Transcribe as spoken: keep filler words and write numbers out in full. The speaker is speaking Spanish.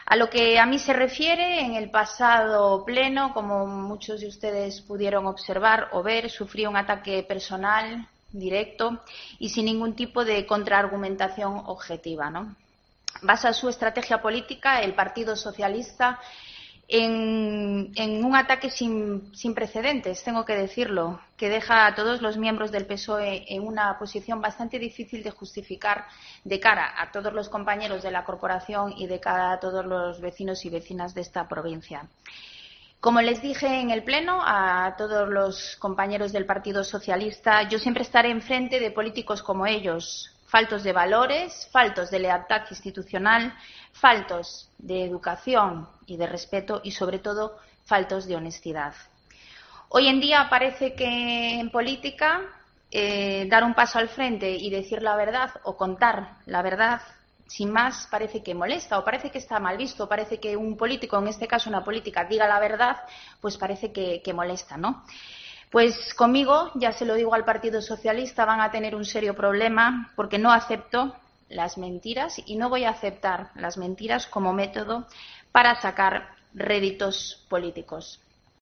A lo que a mí se refiere, en el pasado pleno, como muchos de ustedes pudieron observar o ver, sufrí un ataque personal directo y sin ningún tipo de contraargumentación objetiva, ¿no? Basa su estrategia política el Partido Socialista en, en un ataque sin, sin precedentes, tengo que decirlo, que deja a todos los miembros del P S O E en una posición bastante difícil de justificar de cara a todos los compañeros de la corporación y de cara a todos los vecinos y vecinas de esta provincia. Como les dije en el Pleno a todos los compañeros del Partido Socialista, yo siempre estaré enfrente de políticos como ellos, faltos de valores, faltos de lealtad institucional, faltos de educación y de respeto y, sobre todo, faltos de honestidad. Hoy en día parece que en política eh, dar un paso al frente y decir la verdad o contar la verdad sin más parece que molesta o parece que está mal visto, parece que un político, en este caso una política, diga la verdad, pues parece que, que molesta, ¿no? Pues conmigo, ya se lo digo al Partido Socialista, van a tener un serio problema porque no acepto las mentiras y no voy a aceptar las mentiras como método para sacar réditos políticos.